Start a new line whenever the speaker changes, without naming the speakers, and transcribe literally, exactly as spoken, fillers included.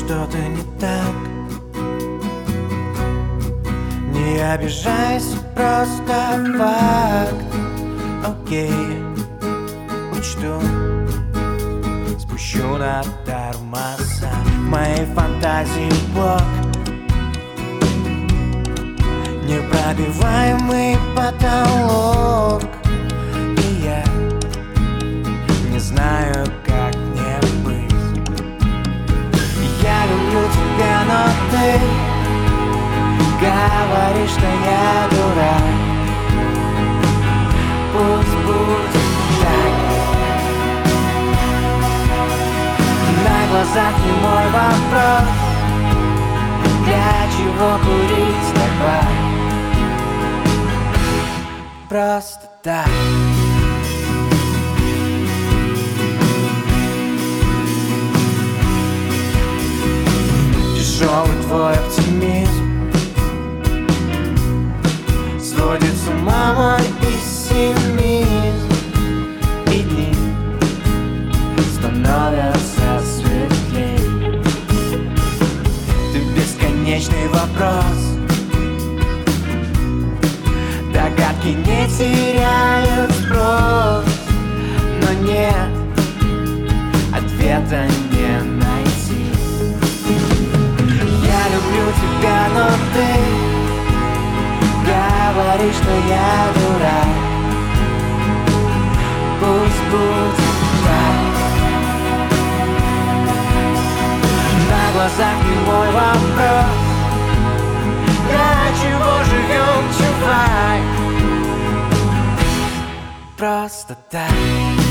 что-то не так. Не обижайся, просто факт. Окей, учту, спущу на тормоза. В моей фантазии блок, непробиваемый потолок. И я не знаю, как мне быть. Я люблю тебя, но ты говоришь, что я дурак. Пусть будет так. На глазах не мой вопрос. Для чего курить табак? Просто так. Тяжелый твой оптимизм сводит с ума мой пессимизм. И дни становятся светлее. Ты бесконечный вопрос. Догадки не теряют спрос. Но нет, ответа не найти. Я люблю тебя, но ты говоришь, что я дурак. Пусть будет так. На глазах не мой вопрос. Для чего живем, чувак? Просто так.